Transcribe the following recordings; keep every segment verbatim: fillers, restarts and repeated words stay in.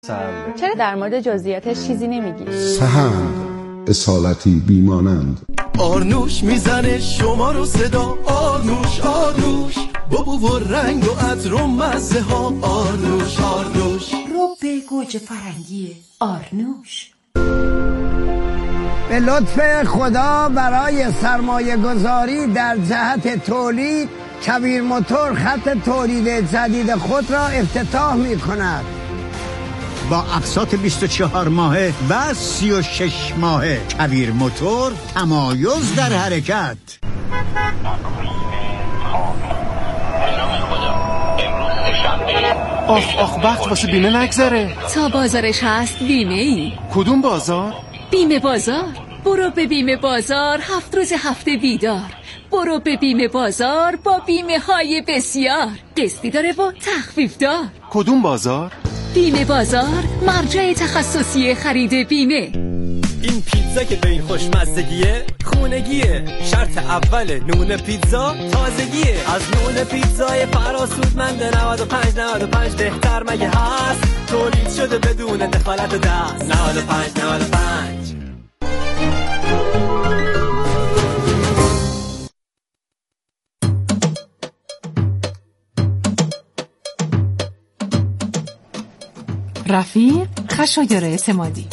سهم. چرا در مورد جزئیاتش چیزی نمیگی؟ سهم اصالتی بیمانند. آرنوش میزنه شما رو صدا، آرنوش آرنوش بابو و رنگ و عطر و مزه ها، آرنوش آرنوش رو به گوجه فرنگی آرنوش. به لطف خدا برای سرمایه گذاری در جهت تولید، کویر موتور خط تولید جدید خود را افتتاح می کند. با اقساط بیست و چهار ماهه و سی و شش ماهه کویر موتور، تمایز در حرکت. آخ آخ وقت واسه بیمه نگذره. تا بازارش هست بیمه ای. کدوم بازار؟ بیمه بازار. برو به بیمه بازار، هفت روز هفته بیدار. برو به بیمه بازار با بیمه های بسیار، قسطی داره و تخفیف دار. کدوم بازار؟ بیمه بازار، مرجع تخصصی خرید بیمه. این پیتزا که به این خوشمزدگیه، خونگیه. شرط اول نون پیتزا تازگیه. از نون پیتزای فراسودمند نود و پنج نود و پنج بهتر مگه هست؟ تولید شده بدون دخالت دست. نود و پنج نود و پنج. رفیق خشایار اعتمادی.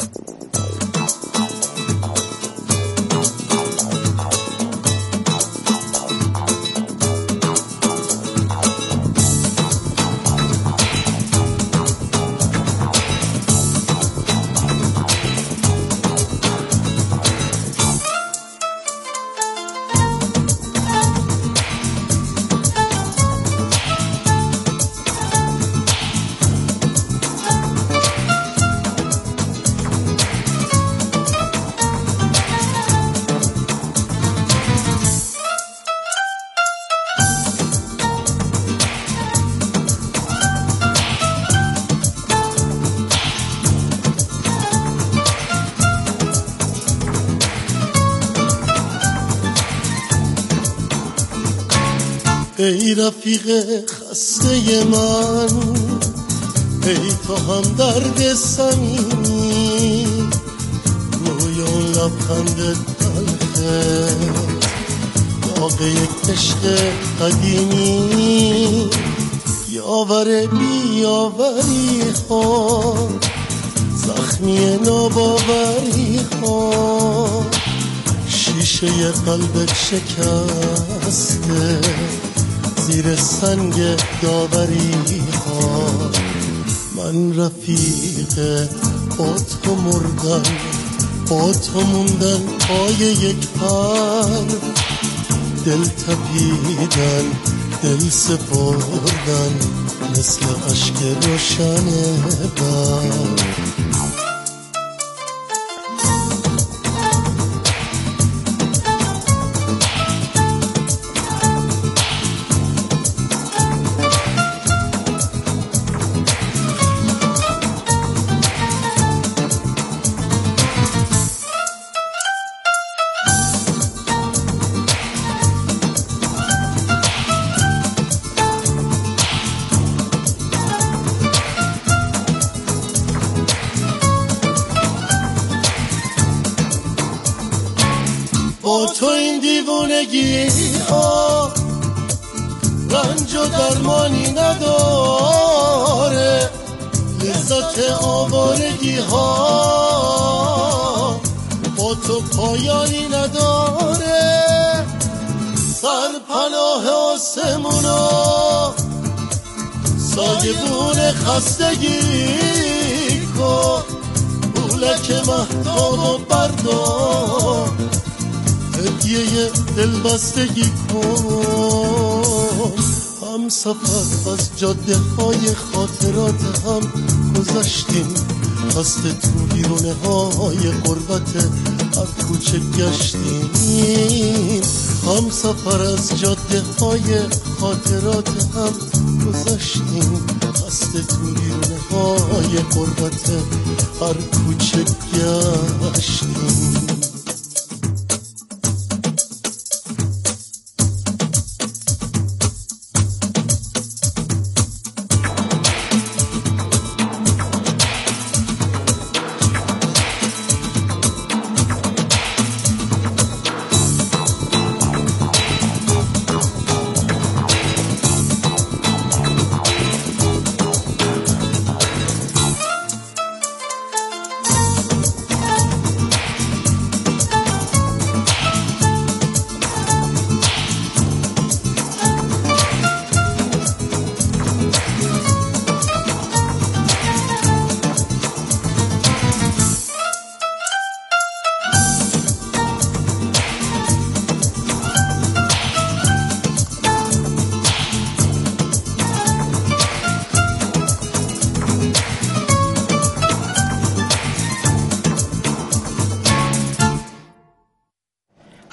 ای رفیق خسته من، ای تو هم درد صمیمی، روی اون لبخند تلخه داغ یک عشق قدیمی. یاور بیاوری ها، زخمی ناباوری ها، شیشه قلبت شکسته زیر سنگ داوری ها. من رفیق با تو مردن، با تو موندن پای یک پر، دل تپیدن دل سپردن مثل اشک روشن برق. با تو این دیوونگی ها رنج و درمانی نداره، لذت آوارگی ها با تو پایانی نداره. سرپناه آسمونا سایبون خستگی کن، بولک مهتاب و بردار هدیه دلبستگی کن. هم سفر از جاده های خاطرات هم گذشتیم، قصد تو بیرونه های قربت هر کوچه گشتیم. هم سفر از جاده های خاطرات هم گذشتیم، قصد تو بیرونه های قربت هر کوچه گشتیم.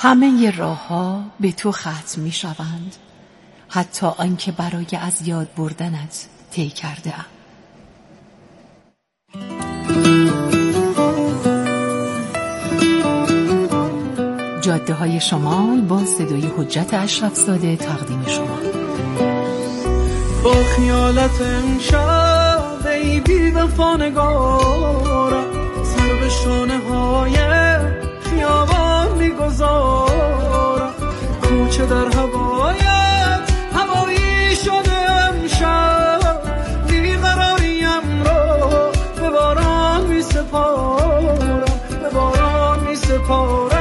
همه راه ها به تو ختم می شوند، حتی آنکه برای از یاد بردنت طی کرده ام. جاده های شمال با صدای حجت اشرفزاده تقدیم شما. با خیالت امشب ای بی وفا نگارم، سر به شانه های خیابان میگذارم، کوچه در هوایت هوایی شده امشب، بیقراریم رو به باران می سپارم، به باران می سپارم.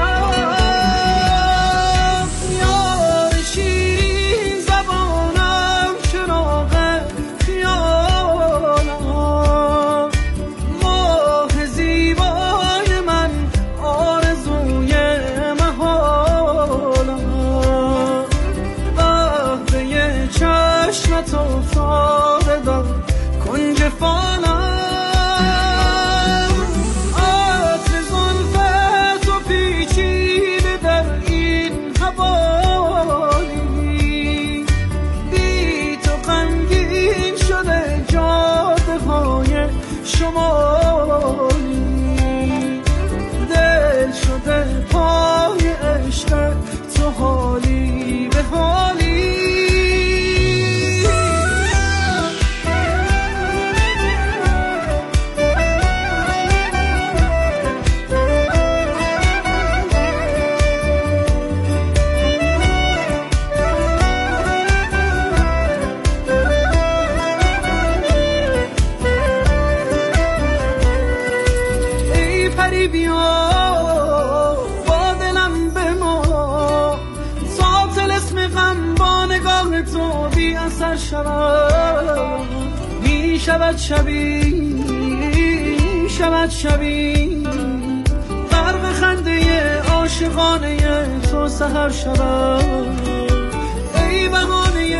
می شود شبی شود شبی غرق خنده عاشقانه تو سحر شود، ای بهانه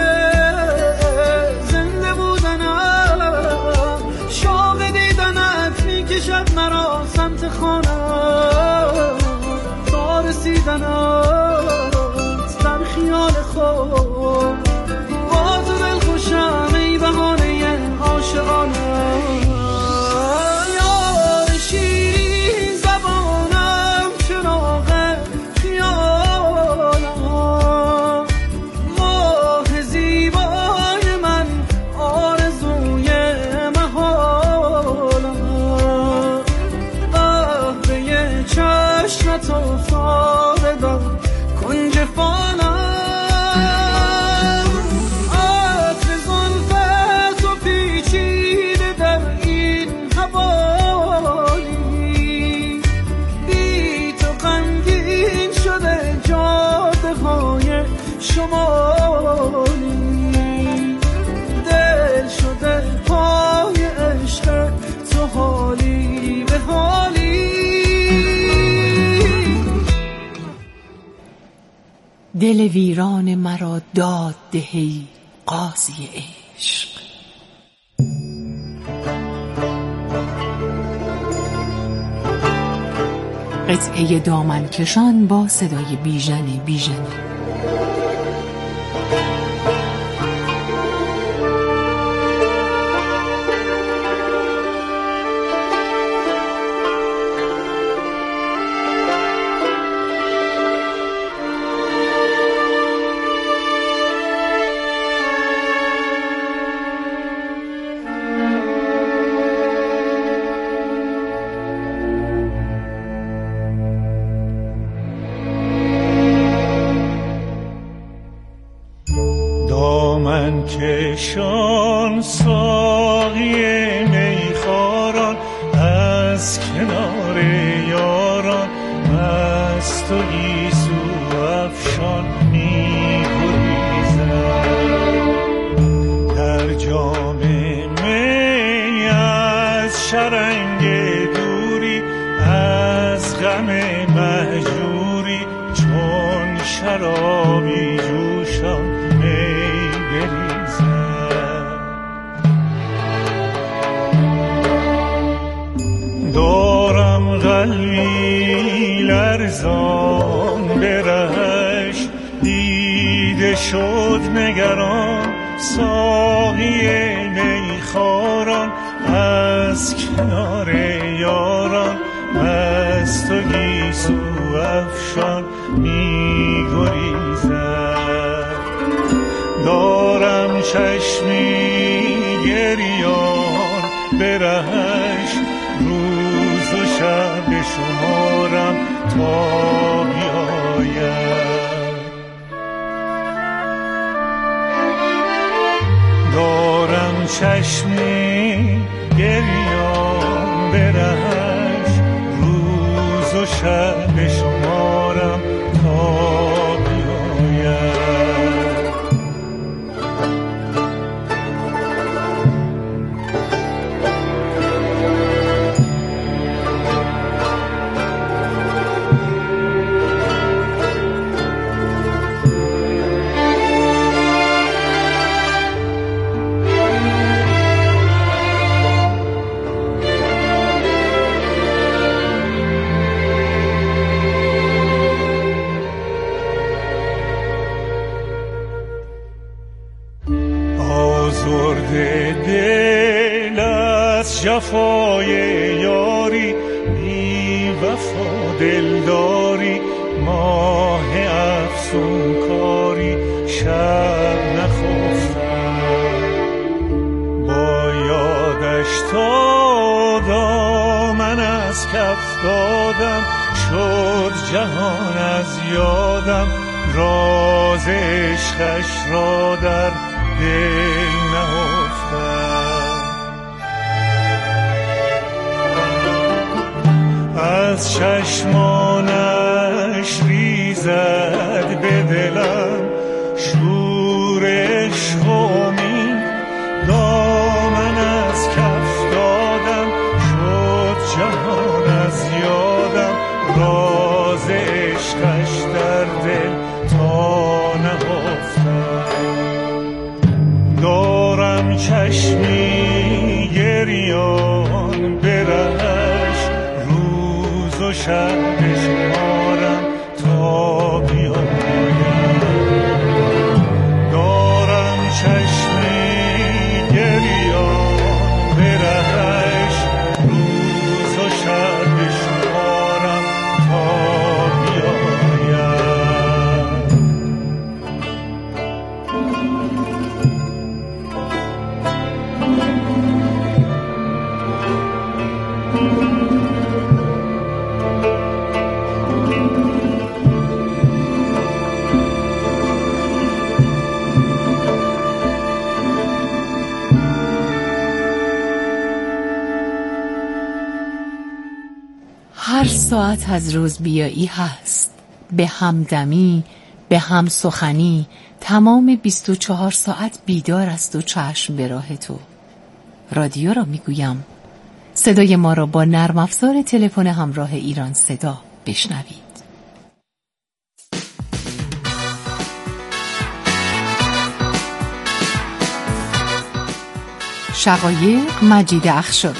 زنده بودنم، شوق دیدنت می کشد مرا سمت خانم، تا رسیدنت در خیال خود ای بهانه عاشقانم. یار شیرین زبانم، چراغ خیالم، ماه زیبای من، آرزوی محالم، قهوه چشمت افتاده در کنج فانم، شمالی دل شده پای عشق تو، حالی به حالی. دل ویران مرا داد دهی قاضی عشق. قطعه دامن کشان با صدای بیژن بیژن. کشان ساقی میخواران از کنار یاران، مست و گیسو افشان می‌گریزند، در جام می از شرنگ دوری، از غم مهجوری، چون شرابی جوشان دارم قلبی لرزان برهش دیده شد نگران ساقی میخواران از کنار یاران مست و گیسو افشان می گریزد. دارم چشمی گریان برهش روز و شب شمارم تا بیاید. دارم چشمی گریان برهش روز و شب شمارم تا بیاید. جفای یاری بی وفا دلداری ماه افسون کاری شب نخفتم با یادش تا دامن از کف دادم شد جهان از یادم راز عشقش را در دل نهفتم. از چشمانش ریزد به دلم شور عشق و امید دامن از کف دادم شد جهان از یادم راز عشقش در دل تا نهفتم. دارم چشمی گریان برهش روز و شب شمارم تا بیاید. دارم چشمی گریان برهش روز و شب شمارم تا بیاید. هر ساعت از روز بیایی هست، به همدمی، به هم سخنی، تمام بیست و چهار ساعت بیدار است و چشم به راه تو. رادیو را میگویم، صدای ما را با نرم افزار تلفن همراه ایران صدا بشنوید. شقایق مجید اخشابی.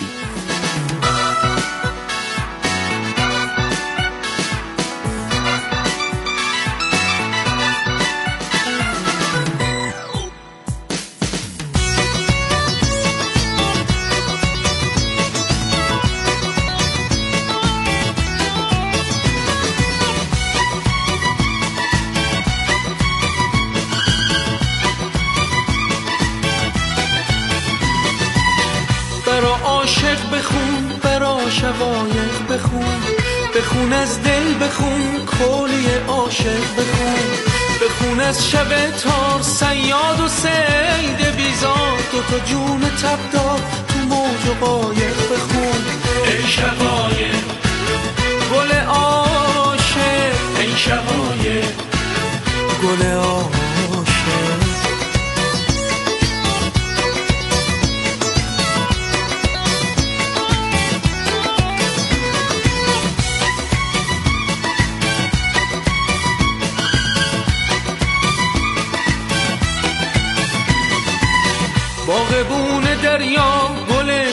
شقایق بخون بخون از دل بخون کلی عاشق بخون بخون از شب تار صیاد و صید بیزار دو تا جون تبدار تو موج و قایق بخون. ای شقایق گل عاشق ای شقایق گل عاشق. باغبون دریا گل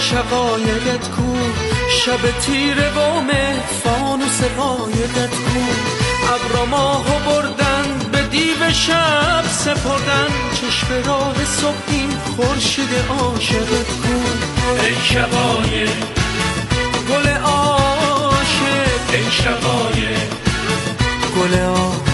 شقایقت کو شب تیره و مه فانوس قایقت کو ابر ماهو بردن به دیو شب سپردن، چشم راه صبحیم خورشید عاشقت کو. ای شبای گل عاشق، ای شبای گل عاشق.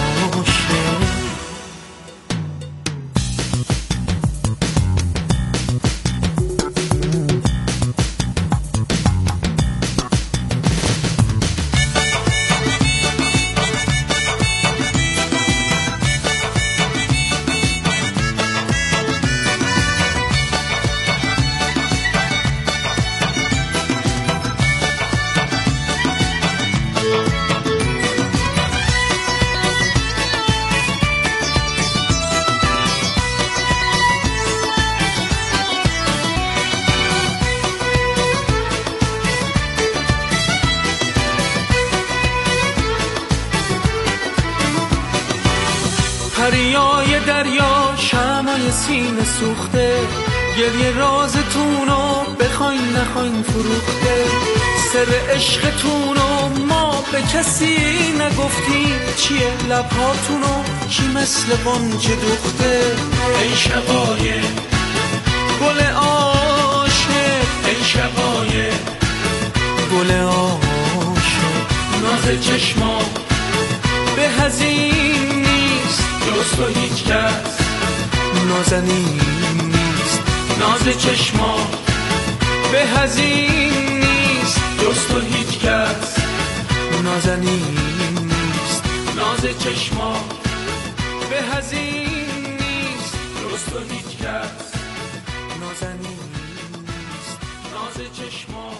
پریای دریا شمعای سینه سوخته، گریه رازتونو بخواین نخواین فروخته. سر عشقتونو ما به کسی نگفتیم، چیه لبهاتونو کی مثل بانجه دوخته. ای شبای گل عاشق، ای شبای گل عاشق. ناز چشما به هزین نیست جز تو هیچ کس نازنین نیست. ناز چشما به هزین نیست جز تو هیچ کس نازنین نیست. ناز چشما به هزین نیست جز تو هیچ کس نازنین نیست. ناز چشما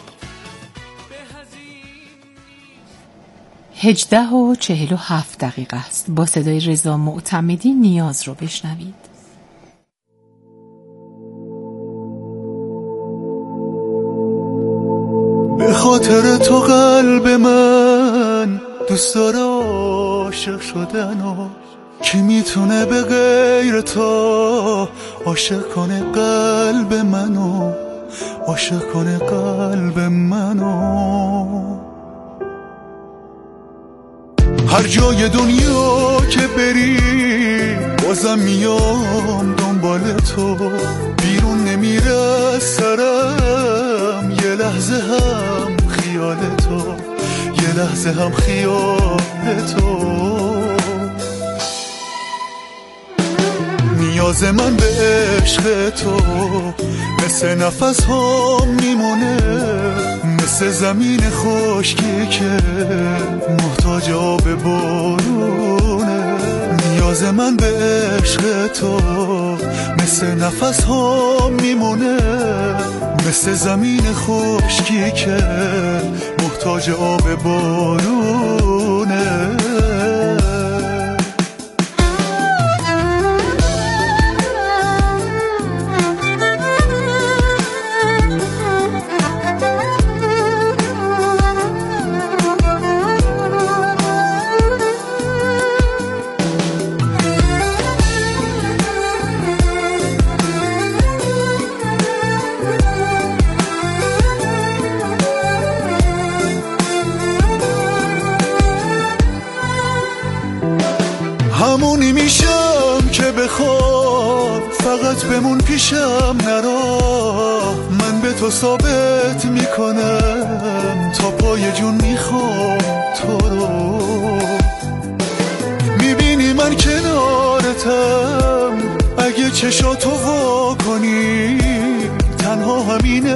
هجده و چهل و هفت دقیقه است. با صدای رضا معتمدی نیاز رو بشنوید. به خاطر تو قلب من دوست داره عاشق شدن و کی میتونه به غیر تو عاشق کنه قلب منو، عاشق کنه قلب منو. هر جای دنیا که بری بازم میام دنبال تو، بیرون نمیره از سرم یه لحظه هم خیال تو، یه لحظه هم خیال تو. نیاز من به عشق تو مثل نفس ها میمونه، مثل زمین خشکی که محتاج آب بارونه. نیاز من به عشق تو مثل نفس ها میمونه، مثل زمین خشکی که محتاج آب بارونه. همونی میشم که بخواد فقط بمون پیشم نرا، من به تو ثابت میکنم تا پای جون میخوام تو رو. میبینی من کنارتم اگه چشاتو وا کنی، تنها همین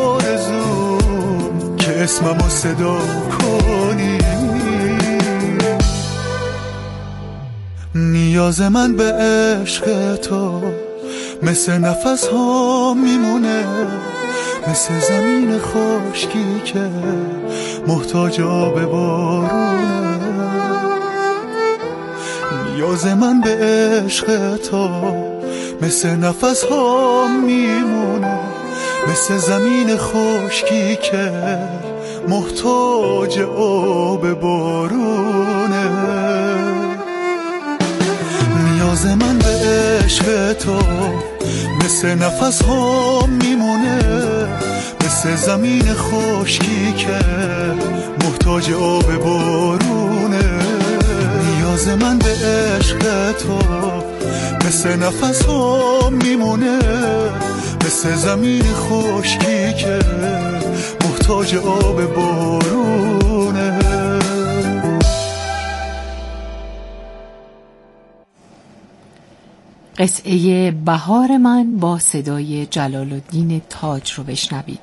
آرزوم که اسممو صدا کنی. نیاز من به عشق تو مثل نفس ها میمونه، مثل زمین خشکی که محتاج آب بارونه. نیاز من به عشق تو مثل نفس ها میمونه، مثل زمین خشکی که محتاج آب بارونه. نیاز من به عشق تو مثل نفس ها میمونه، مثل زمین خشکی که محتاج آب بارونه. نیاز من به عشق تو مثل نفس ها میمونه، مثل زمین خشکی که محتاج آب بارونه. قطعه بهار من با صدای جلال الدین تاج رو بشنوید.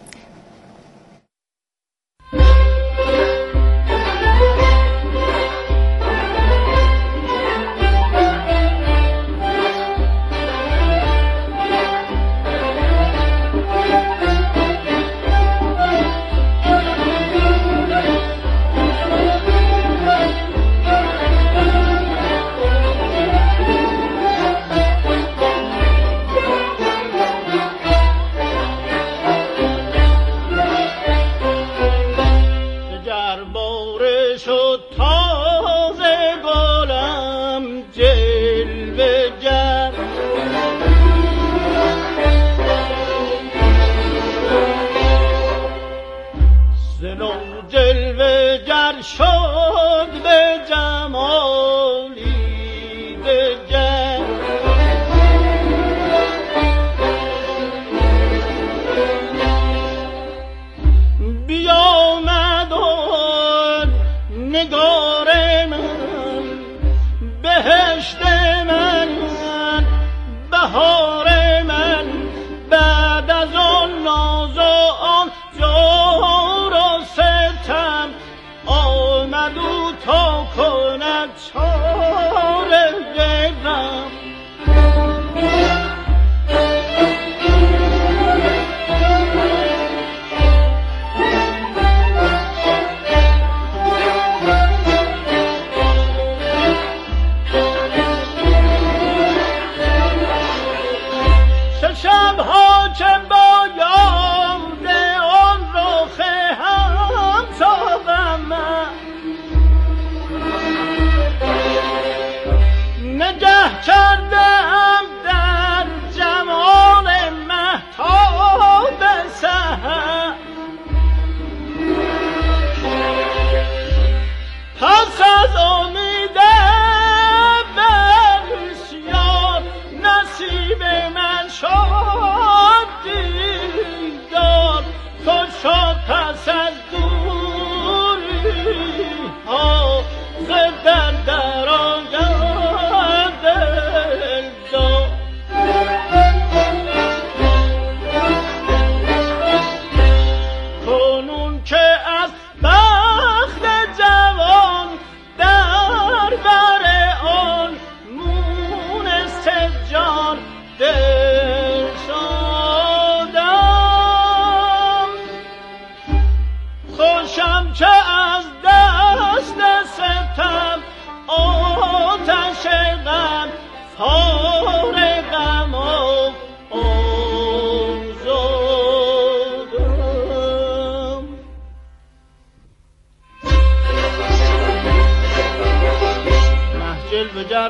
جلوگر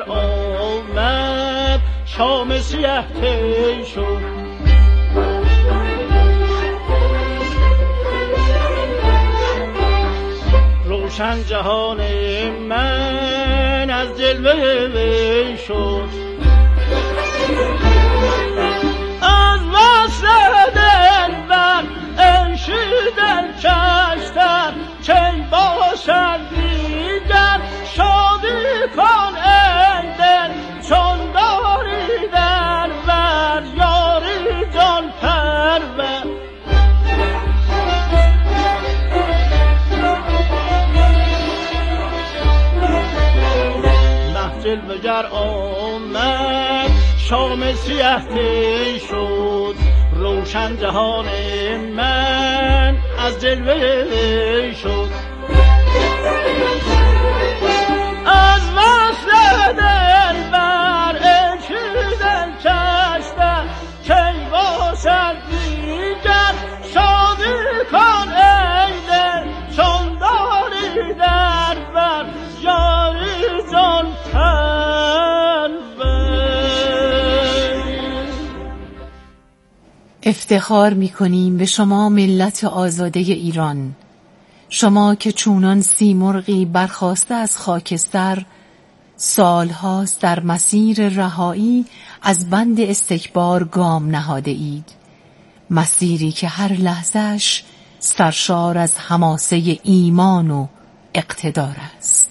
آمد شام سیه تی شد، روشن جهان من از جلوه وی شد. از وصل دلبر عشق دل کشتر چه باشد دیگر، شادی کن ای دل چون داری در بر یاری جان پرور. مه جلوگر آمد شام سیه تی شد، روشن جهان من از جلوه شد. از وصل دل بر عشق دل کشتن کی باشد دیگر، شادی کن ای دل چون داری در بر یاری جان پرور. افتخار می‌کنیم به شما ملت آزاده ایران، شما که چونان سیمرغی برخاسته از خاکستر سالهاست در مسیر رهایی از بند استکبار گام نهاده اید. مسیری که هر لحظهش سرشار از حماسه ایمان و اقتدار است.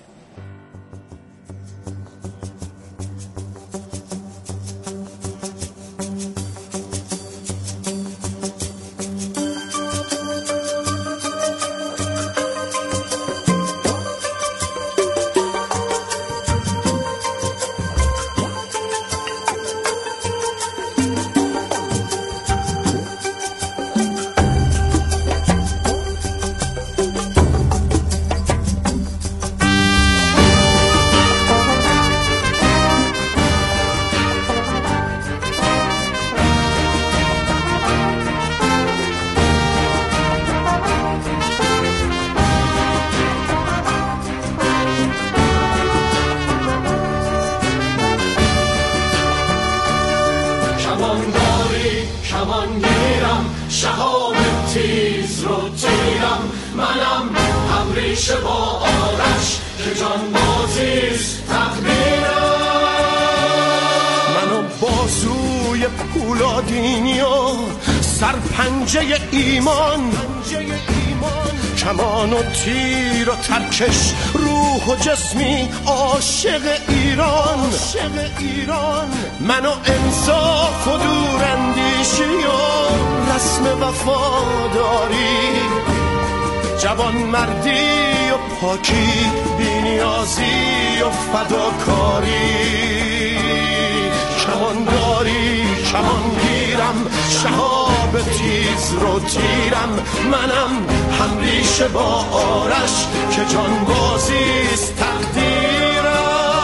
شهاب تیز رو تیرم، منم هم ریشه با آرش که جان بازیست تقدیرم. منو بازوی پولادینی و سرپنجه ایمان، کمان و تیر و ترکش روح و جسمی عاشق ایران. منو انصاف و دوراندیشی و رسم وفاداری، جوان مردی و پاکی، بی‌نیازی و فداکاری. کمانداری کمانگیرم، شهاب تیز رو تیرم، منم هم ریشه با آرش که جان بازیست تقدیرم.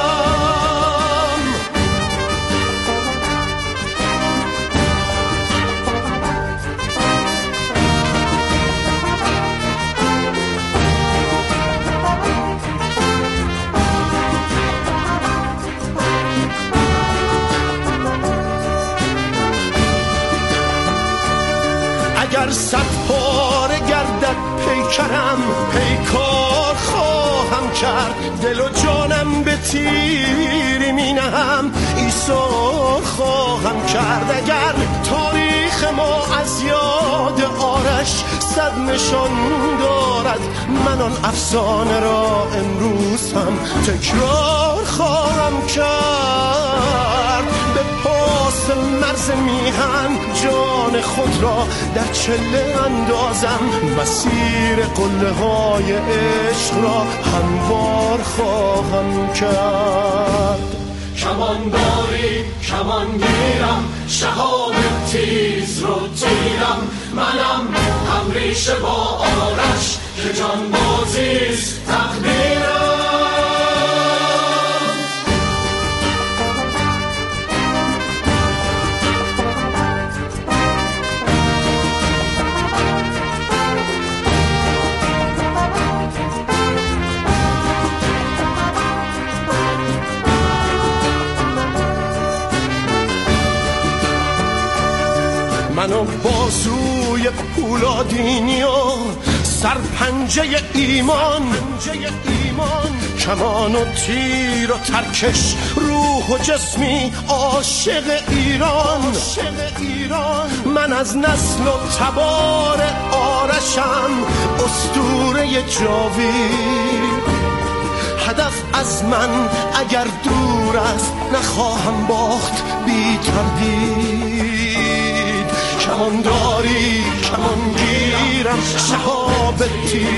اگر صد پاره گردد پیکرم، پیکار خواهم کرد، دل و جانم به تیری می نهم، ایثار خواهم کرد. اگر تاریخ ما از یاد آرش صد نشان دارد، من آن افسانه را امروز هم تکرار خواهم کرد. به پاس مرز میهن جان خود را در چله اندازم، مسیر قله های عشق را هموار خواهم کرد. کمانداری کمانگیرم، شهاب تیز رو تیرم، منم هم ریشه با آرش که جان بازیست تقدیرم. منو بازوی پولادینی و سرپنجه ایمان، کمان و تیر و ترکش روح و جسمی عاشق ایران. من از نسل و تبار آرشم اسطوره جاوید، هدف از من اگر دور است نخواهم باخت بی تردید. کمانداری کمانگیرم، شهاب تیز